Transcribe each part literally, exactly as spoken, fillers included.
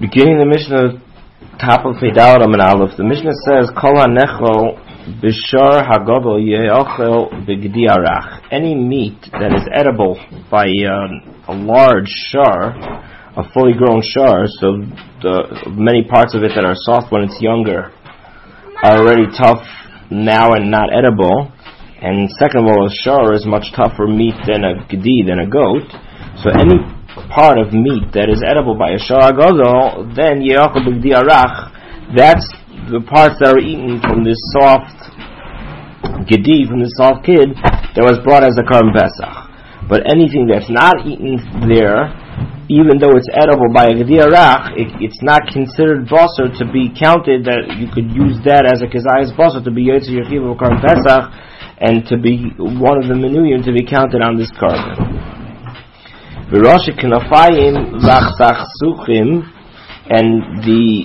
Beginning the Mishnah, top of Peidal Raman Aleph, the Mishnah says, Kol hanecho b'shar hagadol ye'ochel b'gdi arach. Any meat that is edible by uh, a large shar, a fully grown shar, so the many parts of it that are soft when it's younger are already tough now and not edible. And second of all, a shar is much tougher meat than a gdi, than a goat. So any part of meat that is edible by a shar gadol, then ye'ochel b'gdi arach, that's the parts that are eaten from this soft gedi, from this soft kid that was brought as a Karban Pesach. But anything that's not eaten there, even though it's edible by a gedi arach, it, it's not considered basar to be counted, that you could use that as a kezayis basar to be yotze yechiv of Karban Pesach, and to be one of the menuyim to be counted on this carbon. V'rosh knafayim v'achsachsuchim, and the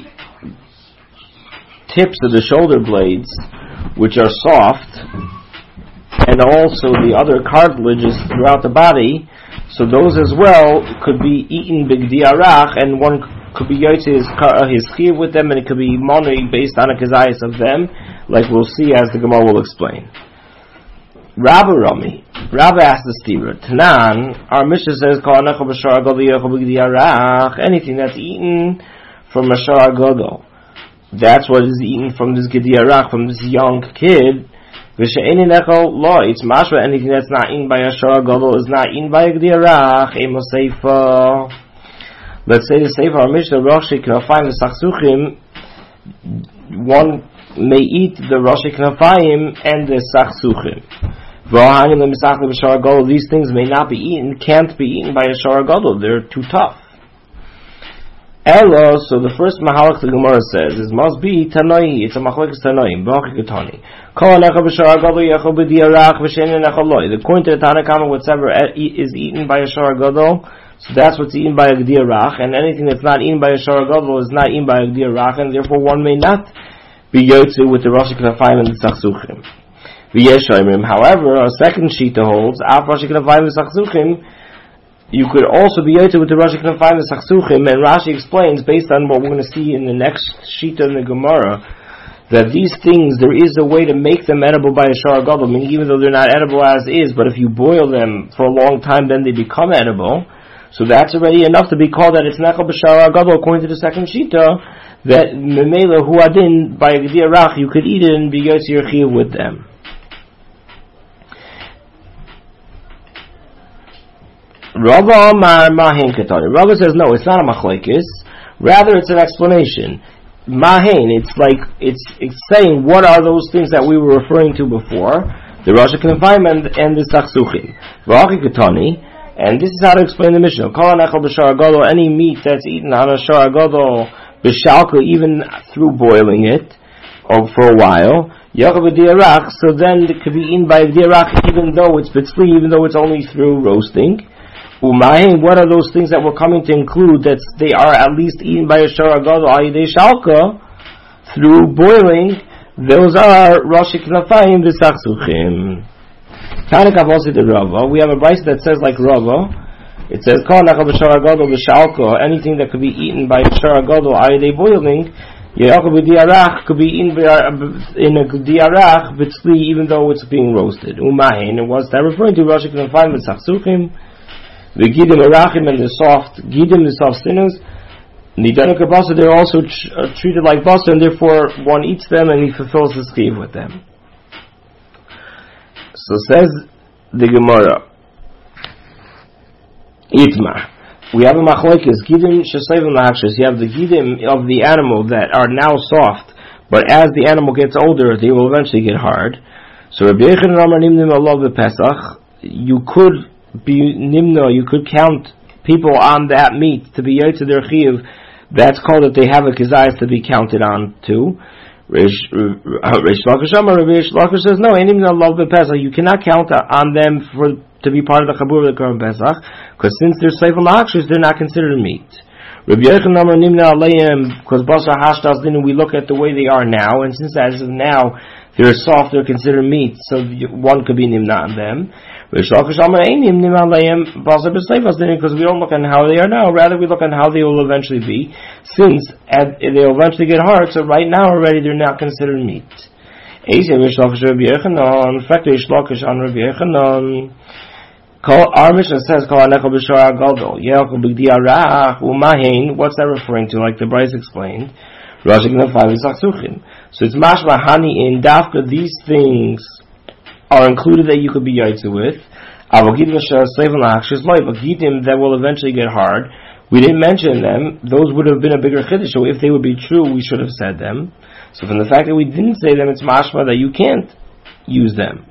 tips of the shoulder blades, which are soft, and also the other cartilages throughout the body, so those as well could be eaten b'gdi arach, and one could be yotze his, his chiyuv with them, and it could be monui based on a kezayis of them, like we'll see as the Gemara will explain. Rabba Rami, Rabba asked the Stira, Tanan, our Mishnah says, anything that's eaten from a shar gadol, that's what is eaten from this gedi arach, from this young kid. It's mashma, anything that's not eaten by a shar gadol is not eaten by a gedi arach. Let's say the Sefer, our Mishnah, Roshi Knafayim v'Sachsuchim, one may eat the Roshi Knafayim and the Sachsuchim. These things may not be eaten, can't be eaten by a shar gadol, they're too tough. Elo, so the first mahalach the Gemara says is must be tanoi, it's a machlokes tanoim, b'achik utani. Kol hanecha b'shar gadol yechol b'di arach v'shein hanecha loi. According to the Tanakama, whatever is eaten by a shar gadol, so that's what's eaten by a gdi arach, and anything that's not eaten by a shar gadol is not eaten by a gdi arach, and therefore one may not be yotze with the Rosh Knafayim and the Sachsuchim. However, a second shita holds, Af Rosh Knafayim and Sachsuchim, you could also be yotze with the Rosh Knafayim and Sachsuchim, and Rashi explains, based on what we're going to see in the next shita in the Gemara, that these things, there is a way to make them edible by a shar gadol, meaning even though they're not edible as is, but if you boil them for a long time, then they become edible. So that's already enough to be called that it's nechal b'shar gadol, according to the second shita, that memela huadin by a gedi arach, you could eat it and be yotze your chiyuv with them. Rava Amar Mahen Katani. Rava says no, it's not a machlekes. Rather, it's an explanation. Mahen, it's like it's it's saying what are those things that we were referring to before, the Rosh Knafayim and, and the Sachsuchim. V'achik Katani, and this is how to explain the Mishnah. Kol hanechol b'shar gadol, any meat that's eaten on a shar gadol b'shalka, even through boiling it, or for a while, yachol b'di arach, so then it could be eaten by di arach, even though it's bitzli, even though it's only through roasting. Umahin, what are those things that we're coming to include that they are at least eaten by a shar gadol ayidei shalka through boiling? Those are Rosh Knafayim v'Sachsuchim. Tanakh also the Rava. We have a brayso that says like Rava. It says Kol nechal b'shar gadol b'shalka, anything that could be eaten by a shar gadol ayidei boiling, ye'achol b'di arach, could be eaten in a di arach b'tzli, even though it's being roasted. Umahin, and what's that referring to? Rosh Knafayim v'Sachsuchim. The gidim arachim and the soft gidim, the soft sinews, nidanik basar, they're also tr- uh, treated like basar, and therefore one eats them and he fulfills his chiyuv with them. So says the Gemara, Itmar, we have a machlokes gidim shesayvim lahakshus. You have the gidim of the animal that are now soft, but as the animal gets older, they will eventually get hard. So Rabbi Yochanan Amar nimnim alav b'Pesach, you could be nimno, you could count people on that meat to be yotze their chiyuv. That's called that they have a kezayis to be counted on too. Reish Lakish Amar, Reish Lakish says no, nimno alav b'Pesach, you cannot count on them for to be part of the chabur of the Karban Pesach, because since they're seifel lahakshus, they're not considered meat. Rabbi Yochanan Amar nimna aleim, because basar hashtas din, we look at the way they are now, and since as of now they're soft, they're considered meat, so one could be nimna on them. Because we don't look at how they are now, rather we look at how they will eventually be, since at, they'll eventually get hard, so right now already they're not considered meat. What's that referring to, like the Bryce explained? So it's mashma hani in dafka, these things are included that you could be yaitzu with. But gidim that will eventually get hard, we didn't mention them. Those would have been a bigger chiddush. So if they would be true, we should have said them. So from the fact that we didn't say them, it's mashma that you can't use them.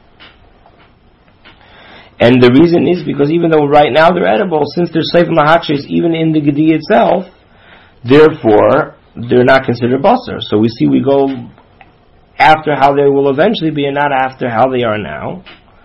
And the reason is because even though right now they're edible, since they're seif lahakshis even in the gedi itself, therefore they're not considered basar. So we see we go after how they will eventually be and not after how they are now.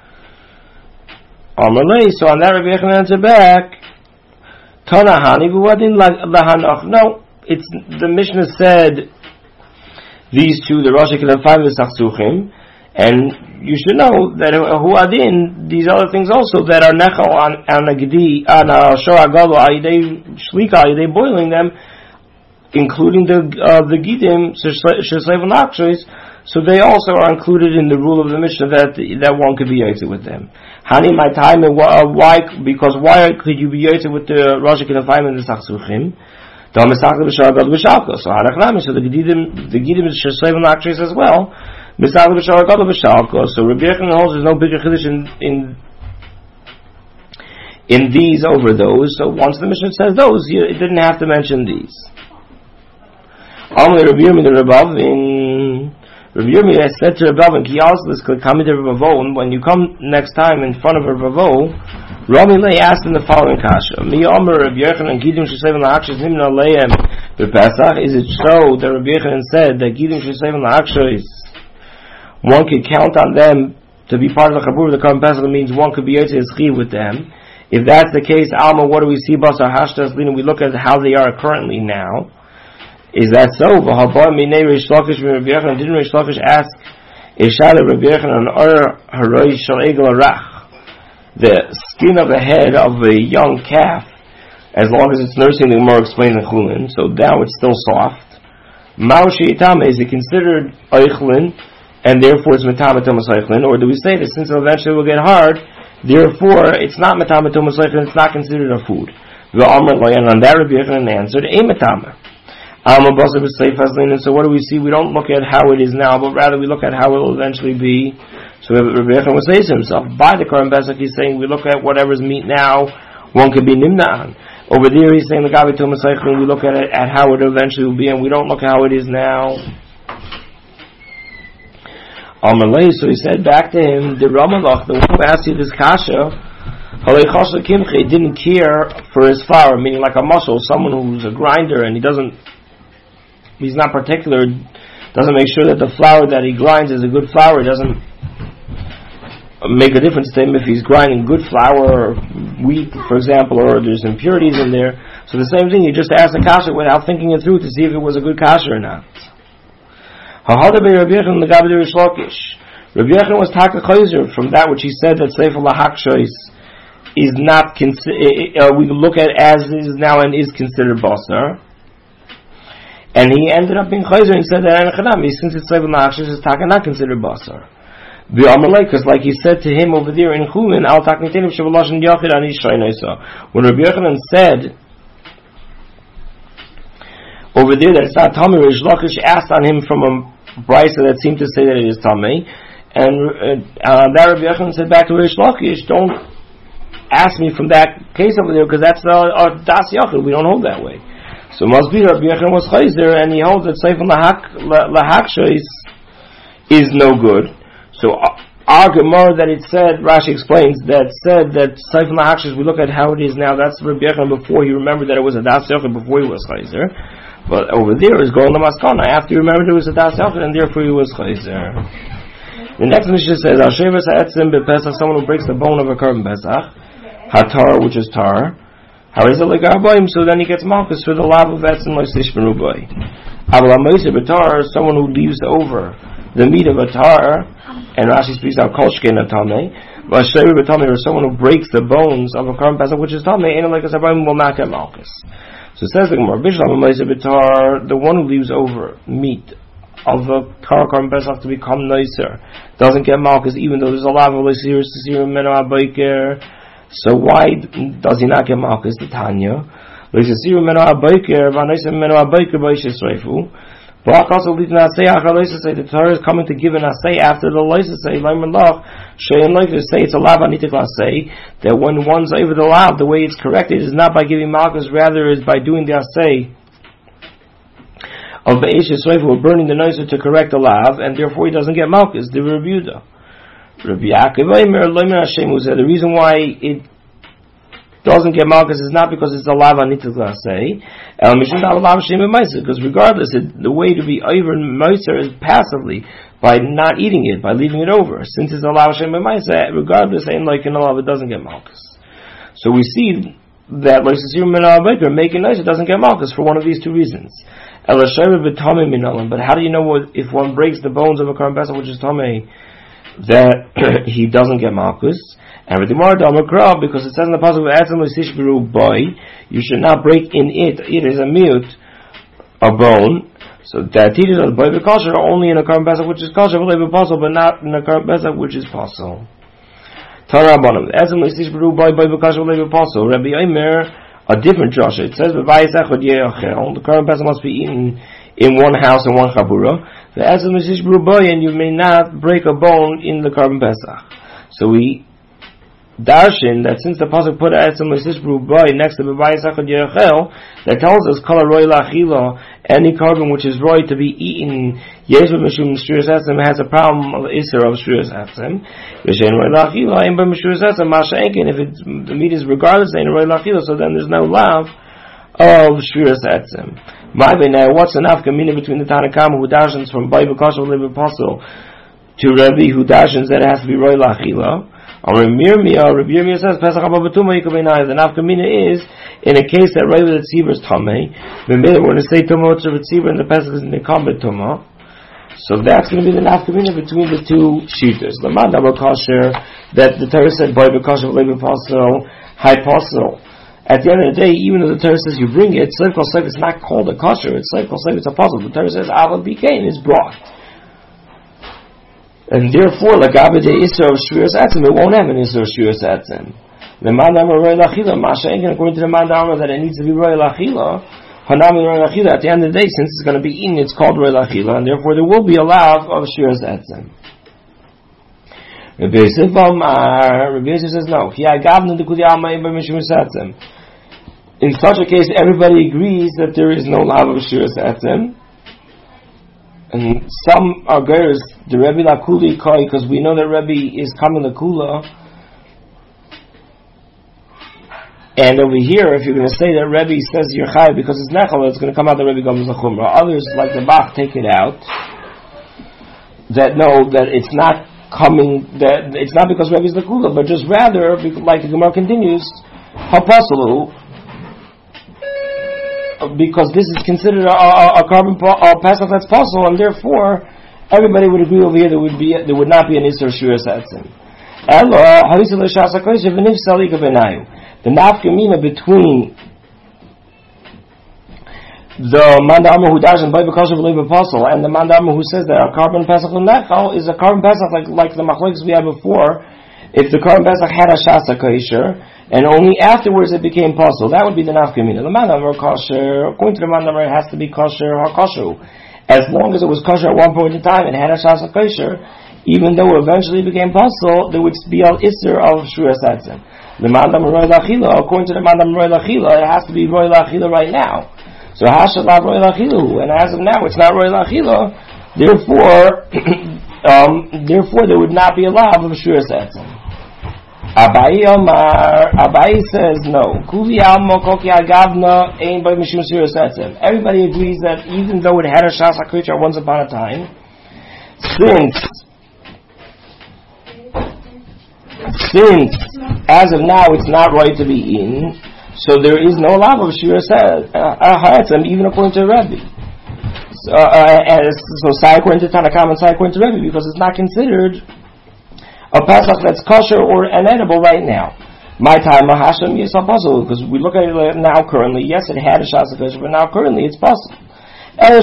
Amalei, so on that Rabbi Yochanan answer back, Tanahani v'wadin lahanach. No, it's the Mishnah said these two, the Rosh Hashanah five v'sachsuchim, and you should know that huadin, these other things also that are nechal on on a gedi on a shor agalo ayidei shlika ayidei boiling them, including the uh, the gidim sheslev nakshos. So they also are included in the rule of the Mishnah that that one could be yaitze with them. Hani my time, why? Because why could you be yaitze with the Rosh Hashanah and the Sachsuchim? So the Gidim, the Gidim is Sheslev Nakshis as well. So Rabbi Yochanan holds there's no bigger chiddush in, in in these over those. So once the Mishnah says those, you, it didn't have to mention these. Only Rabbi Yirmiyah the Rebavin. Rabbi Yirmiyah said to Rebavin, when you come next time in front of a Rebavo, Rami Lei asked in the following kasha: Mi Omer Rabbi Yochanan Gidim Sheslev La'akshis Nimna Leim BePesach. Is it so that Rabbi Yochanan said that Gidim Sheslev La'akshis one could count on them to be part of the Chabur of the Korban Pesach? Means one could be Yotzei Eschiv with them. If that's the case, Alma, what do we see? Basar Hashtas Lina. We look at how they are currently now. Is that so? Didn't Rish Lakish ask Ishada Rabbi Yochanan or Haroi Shal Egel Arach, the skin of the head of a young calf, as long as it's nursing, the Gemara explains in Chulin, so now it's still soft. Maushi Itame, is it considered Eichlin, and therefore it's Metamatum Eichlin, or do we say that since it eventually will get hard, therefore it's not Metamatum Eichlin, it's not considered a food? The Amr Loyan on that Rabbi Yochanan answered, A Metama. So what do we see? We don't look at how it is now, but rather we look at how it will eventually be. So Rabbi Yochanan will say to himself, by the Korban Pesach, he's saying we look at whatever's meat now, one could be nimna'an. Over there he's saying the Gabi Tumas Eichlin, we look at it at how it eventually will be, and we don't look at how it is now. Amalei, so he said back to him, the Ramalach, the one who asked you this kasha, he didn't care for his flour, meaning like a muscle, someone who's a grinder and he doesn't He's not particular, doesn't make sure that the flour that he grinds is a good flour. It doesn't make a difference to him if he's grinding good flour or wheat, for example, or there's impurities in there. So the same thing, you just ask the kasha without thinking it through to see if it was a good kasha or not. Rabbi Yochanan was taka chayzer from that which he said that sefer lahakshos is not considered, uh, we look at as is now and is considered basar. And he ended up being chayzer and said that since it's seven lachshis, it's taka not considered basar. The Amalek, because like he said to him over there in Chulin, al taknitenim shevaloshin yachid ani shaynaisa. When Rabbi Yochanan said over there that it's not tamei, Rish Lakish asked on him from a brisa that seemed to say that it is tamei, and uh, that Rabbi Yochanan said back to Rish Lakish, don't ask me from that case over there because that's our das yachid. We don't hold that way. So must be Rabbi Yochanan was chayzer, and he holds that sefer lahakshos is no good. So our Gemara that it said, Rashi explains that said that sefer lahakshos, we look at how it is now. That's Rabbi Yochanan before he remembered that it was a das yachid before he was chayzer. But over there is going to maskana after he remembered it was a das yachid and therefore he was chayzer. The next Mishnah says, Asheves ha'etzim b'Pesach, someone who breaks the bone of a Korban Pesach, hatar, which is tar. How is it like Arbaim? So then he gets malchus for the love of etzim like Sishmarubai. Avla Meiser b'tar, someone who leaves over the meat of a tar, and Rashi speaks out kolshkein a tameh, but shayri b'tameh, or someone who breaks the bones of a Karban Pesach, which is tameh, and like a sabayim will not get malchus. So it says the Gemara, Bishlam Ma'aseh b'tar, the one who leaves over meat of a Karban Pesach to become nicer doesn't get malchus, even though there's a lot of leisiris to see meno abayker. So why does he not get malchus? The Tanya. Leisiris meno abayker, v'anoisem meno abayker b'ishes reifu. But also leave nasei achar loisasei. The Torah is coming to give an asay after the loisasei. Leimer loch shein like to say it's a lav anitik asay, that when one's over the lav, the way it's corrected is not by giving malchus, rather is by doing the asay of Be'eshes Reifu, or burning the noiser to correct the lav, and therefore he doesn't get malchus. The Rabbi Yehuda. Rabbi Yaakov Eimer Leimer Hashem, who said the reason why it doesn't get malchus is not because it's a lav anitik asay, because regardless, it, the way to be over moiser is passively, by not eating it, by leaving it over. Since it's a lav shem b'maisa, regardless, ain't like in a lav, it doesn't get malchus. So we see that like making nice, it doesn't get malchus for one of these two reasons. But how do you know what, if one breaks the bones of a Karban Pesach, which is tamei, that he doesn't get malchus? And with the Gemara, because it says in the passage of boy, you should not break in it. It is a mute, a bone. So that teaches us boy be kosher only in a Karban Pesach which is kosher, but not in a Karban Pesach which is possible. Tarabanim. Etzem l'sishberu boy boy be kosher possible. Rabbi Eimer, a different drasha. It says the Karban Pesach must be eaten in one house and one chabura. The etzem l'sishberu boy, and you may not break a bone in the Karban Pesach. So we darshan that since the pasuk put etzem l'sishberu boy next to b'bayis echad yerachel, that tells us kol roy lachila, any carbon which is roy to be eaten, yesh b'mishum shrius etzem, has a problem of iser of shrius etzem. V'shein roy lachila, ein b'mishrius etzem masha enkin. If it's, the meat is regardless, ain't roy lachila, so then there's no lav of shrius etzem. Now, what's the nafkamina between the Tanakama who darshans from Bible Kosher Levi Apostle to Rabbi who darshans that it has to be roy lachila? Rabbi Yirmiyah says Pesach Haba B'Tumah Yikabein. The nafkamina is in a case that right with the tzibur is tamei. We're going to say tumah to the tzibur and the Pesach is nikam b'tumah. So that's going to be the nafkamina between the two sheeters. The man double kosher that the Torah said boy b'kosher levi pasul high pasul. At the end of the day, even though the Torah says you bring it, slev kol slev, it's not called a kosher. It's slev kol slev, it's a pasul. The Torah says avad b'kein is brought. And therefore, like Abba de Isra of Shviras Atzim, it won't have an Isra of Shviras Atzim. The Mandam Roy Lachila, Masha Enkin, according to the Mandam that it needs to be Roy Lachila, Hanami Roy Lachila, at the end of the day, since it's going to be eaten, it's called Roy Lachila, and therefore there will be a lav of Shviras Atzim. Rabbi Yosef Amar, Rabbi Yosef says no. In such a case, everybody agrees that there is no lav of Shviras Atzim. And some are girls, the Rebbe Lakuli Koi, because we know that Rebbe is coming to Kula. And over here, if you're going to say that Rebbe says you're Chai because it's Nechal, it's going to come out that Rebbe Gomes L'Chumra. Others, like the Bach, take it out. That know that it's not coming, that it's not because Rebbe is Lakula, but just rather, like the Gemara continues, Hapasalu, because this is considered a, a, a carbon a Pesach that's possible, and therefore everybody would agree over here there would be there would not be an Isser Shviras Atzim. The nafkamina between the Mandama who dies in Bible Kosher Levi Apostle and the Mandama who says that a carbon Pesach l'nechal is a carbon Pesach like like the machlokes we had before. If the carbon Pesach had a shasa kosher, and only afterwards it became possible, that would be the nafkamina. The mandamar kosher, according to the mandamar, it has to be kosher or kosher. As long as it was kosher at one point in time and had a shasa kosher, even though it eventually became possible, there would be al isser of shviras atzim. The mandamar roy lachila, according to the mandamar roy lachila, it has to be roy lachila right now. So hashalav roy lachilu, and as of now it's not roy lachila. Therefore, um, therefore there would not be a lav of shviras atzim. Abai Omar, Abai says no. Kuli almo koki agavna ein by mishum shviras atzim. Everybody agrees that even though it had a shas hakricha once upon a time, since since as of now it's not right to be eaten, so there is no lav of shviras atzim, even according to Rabbi. uh, uh, and so Sai according to Tanakam and Sai according to Rebbe, because it's not considered a Pesach that's kosher or an edible right now. My time, Hashem is possible, because we look at it now currently. Yes, it had a shas of but now currently it's possible. Rather,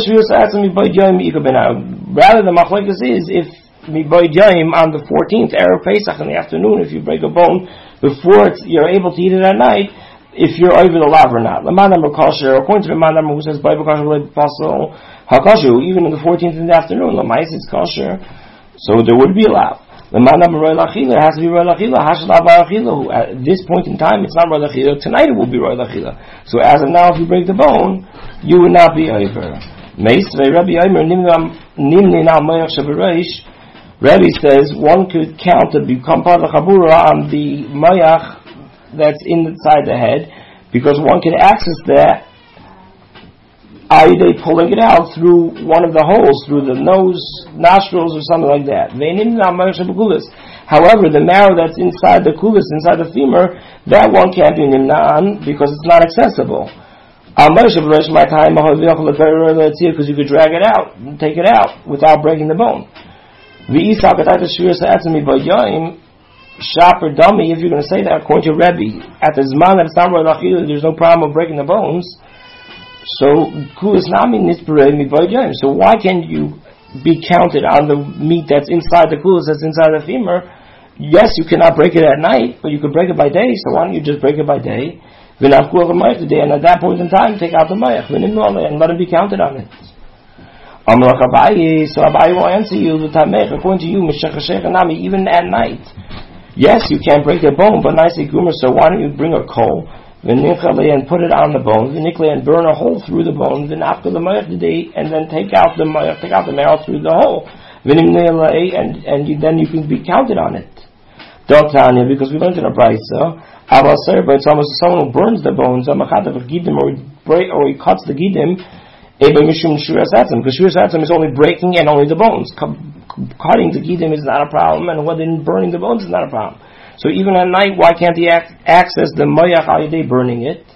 the machlokes is if miboid yom on the fourteenth erev Pesach in the afternoon, if you break a bone before it's, you're able to eat it at night, if you're over the lav or not. According to the man who says Bible kosher possible hakosher, even in the fourteenth in the afternoon, lamais it's kosher, so there would be a lav. The manam roy lachila has to be roy lachila. Hashalav lachila. At this point in time, it's not roy lachila. Tonight it will be roy lachila. So as of now, if you break the bone, you would not be over. Meis Rabbi Yomer nimni na mayach shabareish. Rabbi says one could count to become part of the chabura on the mayach that's inside the head, because one can access that. Are they pulling it out through one of the holes, through the nose, nostrils, or something like that? However, the marrow that's inside the kulis, inside the femur, that one can't be nimna'an because it's not accessible. Because you could drag it out, take it out, without breaking the bone. Shop or dummy, if you're going to say that, according to Rebbe, at the zman that it's not there's no problem of breaking the bones. So so why can't you be counted on the meat that's inside the kulas, that's inside the femur? Yes, you cannot break it at night, but you can break it by day. So why don't you just break it by day? And at that point in time, take out the mayach and let it be counted on it. So Abaye will answer you, according to you, even at night. Yes, you can't break the bone, but nicely gumer. So why don't you bring a coal? And put it on the bone, and burn a hole through the bone, then after the mayach today, and then take out the mayach, take out the marrow through the hole, and and you, then you can be counted on it. Don't Tanya, because we learned in a brayso, it's almost someone who burns the bones, or he break, or he cuts the gidim, because shuras atzim is only breaking and only the bones. Cutting the gidim is not a problem, and whether burning the bones is not a problem. So even at night, why can't he ac- access the mayach al yedei burning it?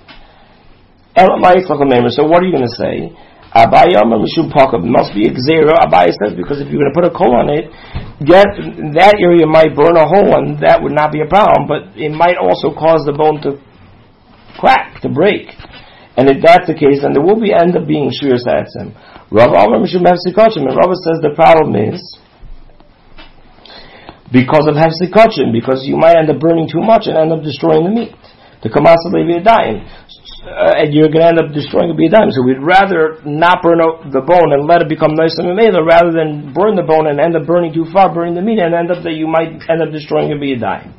So what are you going to say? Abaye must be a gzera. Abaye says because if you're going to put a coal on it, get, that area might burn a hole, and that would not be a problem. But it might also cause the bone to crack, to break. And if that's the case, then there will be end up being shuras atzim. Rav Amar mishum hefsikochim, and Rav says the problem is because of hefsikochim, because you might end up burning too much and end up destroying the meat. The kamasa leviadayim, and you're going to end up destroying the biyadayim. So we'd rather not burn the bone and let it become nice and memela, rather than burn the bone and end up burning too far, burning the meat, and end up that you might end up destroying a biyadayim.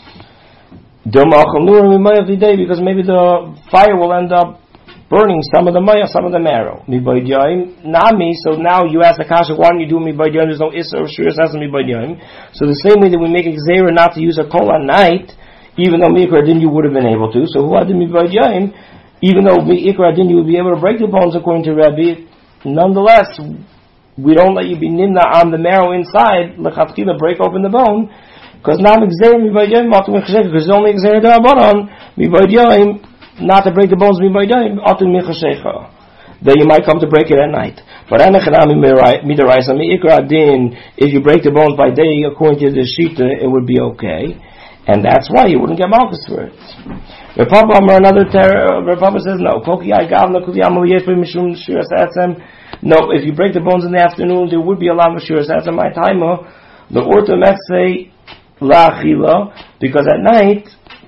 Because maybe the fire will end up burning some of the maya, some of the marrow. Nami, so now you ask the kasha, why don't you do miboid yom? There's no issa or shuras as miboid yom. So the same way that we make a gzeira not to use a kol at night, even though mikra din you would have been able to. So who had the miboid yom? Even though mikra din you would be able to break the bones according to Rabbi, nonetheless, we don't let you be nimna on the marrow inside, lechatchila break open the bone, because now gzeira miboid yom, because it's only gzeira da'abaron, miboid yom, not to break the bones that you might come to break it at night. But if you break the bones by day, according to the shita, it would be okay, and that's why you wouldn't get malchus for it. Rav Papa another Rav Papa says no. No, if you break the bones in the afternoon, there would be a lot of shuras. That's my timer. The orto say la'achila, because at night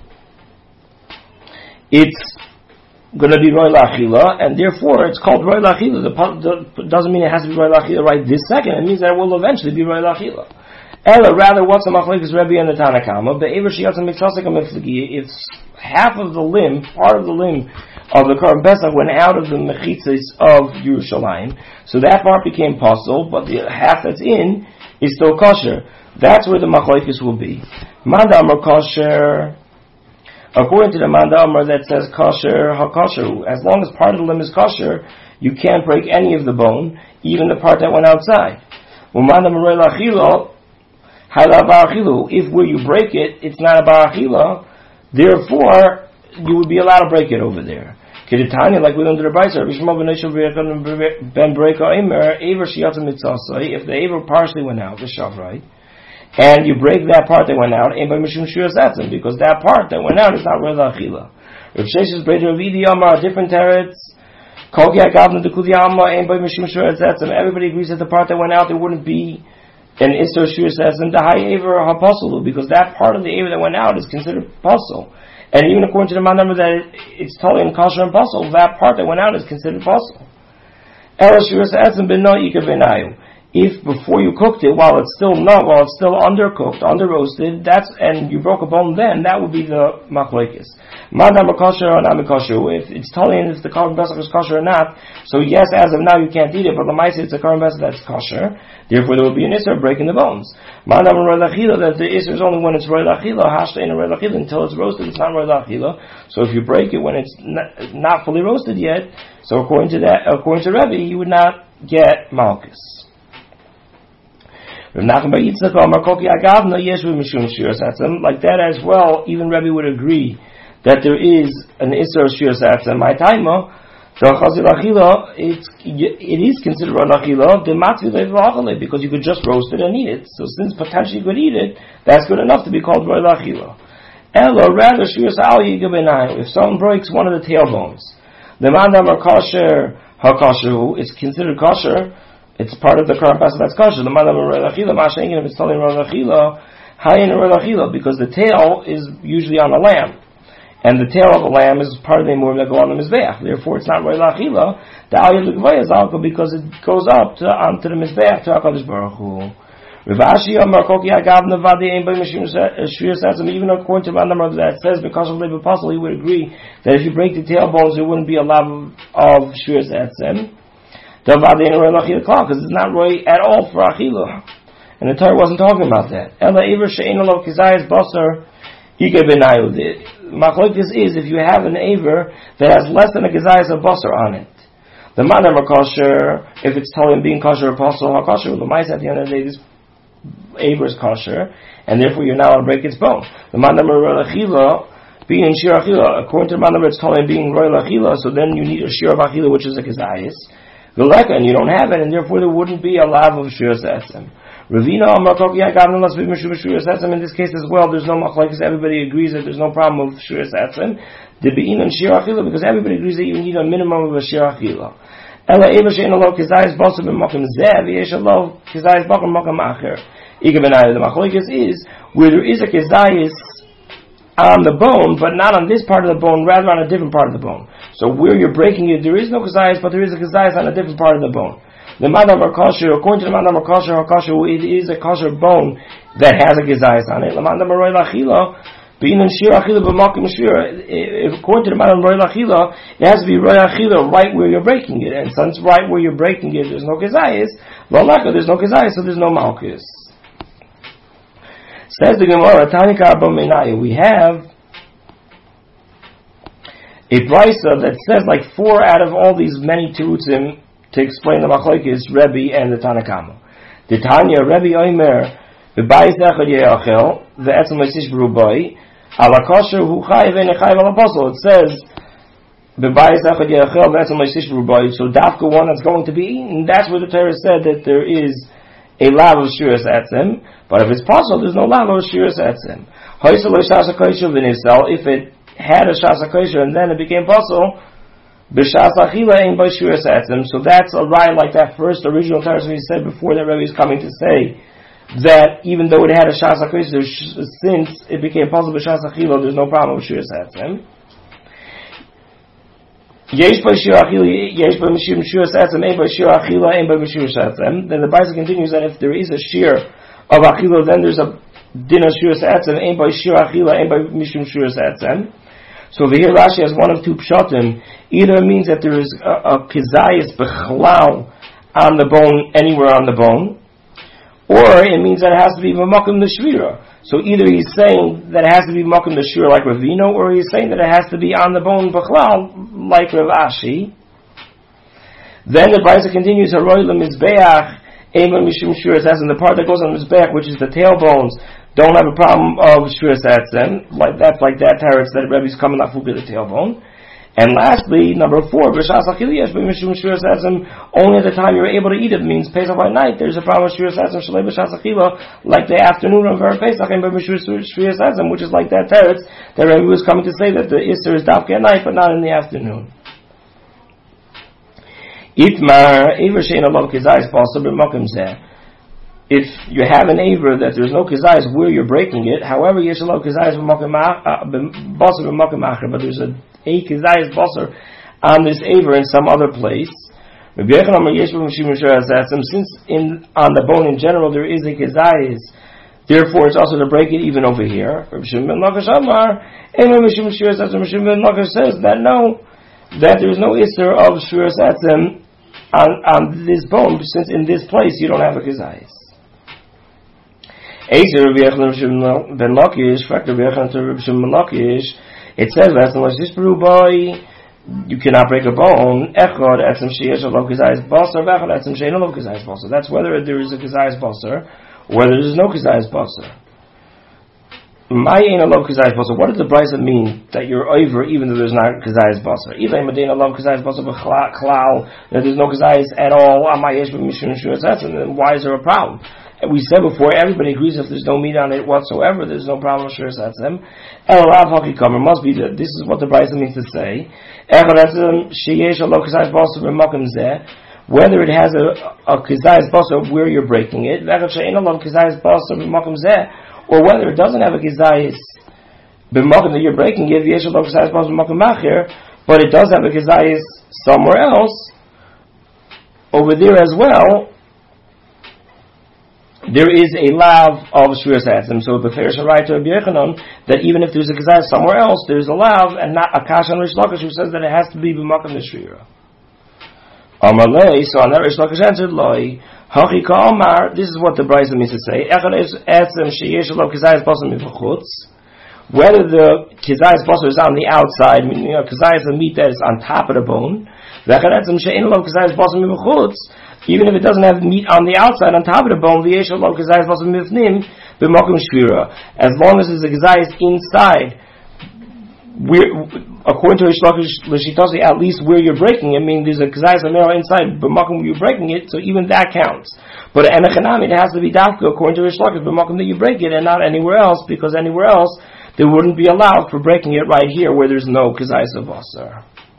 it's going to be roy la'achila, and therefore it's called roy la'achila. The doesn't mean it has to be roy la'achila right this second. It means that it will eventually be roy la'achila. Ella, rather, what's the machlekes Rebbe and the Tanakama? If half of the limb, part of the limb of the Korban Pesach went out of the mechitzas of Yerushalayim, so that part became possible, but the half that's in is still kosher. That's where the machlekes will be. Manda Amar kosher. According to the Manda Amar that says kosher hakosher, as long as part of the limb is kosher, you can't break any of the bone, even the part that went outside. If where you break it, it's not a barachila, therefore you would be allowed to break it over there. Keditanya, like we learned in the Brayso, Ben Breka Eimer, Aver Shiatam Mitzasai, if the Aver partially went out, the Shavrai, and you break that part that went out, by Mishum Shiras Etzem, because that part that went out is not Rel Achila. Rav Sheshes Breder Avidi Amar, different teretz, Kogi Agavna Dekudi Amma, by Mishum Shiras Etzem, everybody agrees that the part that went out, there wouldn't be an Isser Shiras Etzem, the High Aver Hapasulu, because that part of the Aver that went out is considered Pasul. And even according to the man number that it, it's totally in kosher and pasul, that part that went out is considered pasul. If before you cooked it, while it's still not, while it's still undercooked, under roasted, that's and you broke a bone, then that would be the machlokes. Man number kosher or not kosher. If it's telling if the korban pesach is kosher or not, so yes, as of now you can't eat it, but the mice it's a korban pesach that's kosher. Therefore, there will be an isser breaking the bones. Man number roy lachila, that the isser is only when it's roy lachila, hashta in a roy lachila, until it's roasted, it's not roy lachila. So if you break it when it's not, not fully roasted yet, so according to that, according to Rebbe, you would not get malchus. Like that as well, even Rebbe would agree that there is an isser shiras atzem. My taima, the chazir achila, it's it is considered an achila the matzi le'v'achale, because you could just roast it and eat it. So since potentially you could eat it, that's good enough to be called roy achila. Elo rather shiras al yigabenayu. If someone breaks one of the tailbones, the mandam are kosher hakosher, it's considered kosher. It's part of the korban pesach that's kosher. The mandam are roy achila. Masha'ingin if it's telling roy achila, hayin roy achila, because the tail is usually on a lamb. And the tail of a lamb is part of the emurim that go on the mizbeach. Therefore, it's not roy lachila. The aliyah l'gvaya is alka because it goes up to onto the mizbeach to Hakadosh Baruch Hu. Rivashi Amar Koki Agav Navadi Ein Bei Mishum Shiras Etzem. Even according to Mandam that says because of Levi Apostle, he would agree that if you break the tailbones, there wouldn't be a lav of Shiras Etzem. Davadi Ein roy lachila klal, because it's not roy at all for achila. And the Torah wasn't talking about that. Ela Iver She'ein Lo Kizayis Basar. Machlokes is if you have an aver that has less than a gezayis of basar on it. The manam are kosher if it's telling being kosher or pasul hakosher. The mice at the end of the day, this aver is kosher, and therefore you're not allowed to break its bone. The manam are roy lachila being shir achila. According to the manam, it's telling being roy lachila. So then you need a shir of achila, which is a gezayis. V'leka, and you don't have it, and therefore there wouldn't be a lav of shir etzem. Ravina Amar Koki Agav Navas B'Mishum Shiras Etzem. In this case as well, there's no machlokes. Everybody agrees that there's no problem with Shiras Etzem. The Be'in and Shir Achila, because everybody agrees that you need a minimum of a Shir Achila. Ela Eva She'en Alo Kizayis Basar B'Makom Zeh V'Yesh Alo Kizayis Bakom Makom Acher. Iga B'Nai. The machlokes is where there is a Kizayis on the bone, but not on this part of the bone, rather on a different part of the bone. So where you're breaking it, there is no Kizayis, but there is a Kizayis on a different part of the bone. The mandam are kosher, according to the mandam are kosher, kosher, it is a kosher bone that has a gezayis on it. The mandam are roy lachila, being in shir achila b'makim shir. According to the mandam roy lachila, it has to be roy achila right where you're breaking it. And since right where you're breaking it, there's no gezayis, lo laka, there's no gezayis, so there's no malchus. Says the Gemara, Tanika Abominaya, we have a brisa that says like four out of all these many terutzim to explain the machlokes Rebbe and the Tanakama. The Tanya Rebbe Omer b'bayis echad ye'achel ve'etzem leisish b'rubai ala kosher hu chayiv and chayiv al apostle. It says b'bayis echad ye'achel ve'etzem leisish b'rubai. So dafka one that's going to be eaten. That's where the Torah said that there is a lav of shiras etzem. But if it's possible, there's no lav of shiras etzem. Hoysel shasa kosher v'nisel. If it had a shasa kosher and then it became possible. B'shas achila ein by shiras etzem. So that's a right like that first original Torah we said before that Rebbe is coming to say that even though it had a shas achila, since it became possible b'shas achila, there's no problem with shiras etzem. Yesh by shir achila, yesh by mishum shiras etzem, ein by shir achila, ein by mishum shiras etzem. Then the Brisa continues that if there is a shir of achila, then there's a din of shiras etzem, ein by shir achila, ein by mishum shiras etzem. So the here Rashi has one of two pshatim. Either it means that there is a, a kizayis b'chlal on the bone, anywhere on the bone, or it means that it has to be v'makim l'shvira. So either he's saying that it has to be makim l'shvira like Ravino, or he's saying that it has to be on the bone b'chlal like Rav Ashi. Then the Brisa continues, Haroy l'mizbeach, Ema mishum shiras, as in the part that goes on the mizbeach, which is the tailbones, don't have a problem of Shviras Etzem, like that's like that teretz that Rebbe's coming up with the tailbone. And lastly, number four, B'shas Achila yesh b'mishum Shviras Etzem, only at the time you're able to eat it, means Pesach by night, there's a problem with Shviras Etzem, Shalei B'shas Achila, like the afternoon of Ver Pesach, and b'mishum Shviras Etzem, which is like that teretz that Rebbe was coming to say that the Isser is dafke at night, but not in the afternoon. Itmar, Ever Shein Alav Kizayis Pasal B'makom Zeh. If you have an aver that there's no kizayis where you're breaking it, however, yesh alav kizayis basar b'makom acher, but there's a, a kizayis basar on this aver in some other place. Since in on the bone in general there is a kizayis, therefore it's also to break it even over here. Says that no, that there is no isser of shviras etzem on on this bone, since in this place you don't have a kizayis. It says that you cannot break a bone. That's whether there is a kizayis basar or whether there is no kizayis basar. What does the brisa mean that you're over even though there's not kizayis basar? That there's no kizayis at all. Then why is there a problem? We said before, everybody agrees if there's no meat on it whatsoever, there's no problem with Shviras Etzem. El Rav Hakikamer must be that this is what the Brisa means to say. Whether it has a, a kizayis basar where you're breaking it, or whether it doesn't have a kizayis b'makom that you're breaking it, but it does have a kizayis somewhere else, over there as well, there is a lav of Shviras Etzem. So the Ferish right to Rabbi Yochanan that even if there's a kazayis somewhere else, there's a lav and not a kash on Rish Lakish who says that it has to be b'makom neshvira. Amalei, so on that Rish Lakish answered, Loi, Hachi Ka'amar, this is what the Brisa means to say, Echad Etzem sheyesh alav kazayis basar mivachutz, whether the kazayis basar is on the outside, meaning you know, kazayis the meat that is on top of the bone, Echad Etzem sheyesh alav kazayis basar mivachutz, even if it doesn't have meat on the outside, on top of the bone, as long as there's a kazayis inside, according to Lashitasi, at least where you're breaking it, I mean, there's a kazayis amero inside, b'makom where you're breaking it, so even that counts. But enechanami, it has to be dafka, according to Rish Lakish, b'makom that you break it, and not anywhere else, because anywhere else, there wouldn't be allowed for breaking it right here, where there's no kazayis of basar.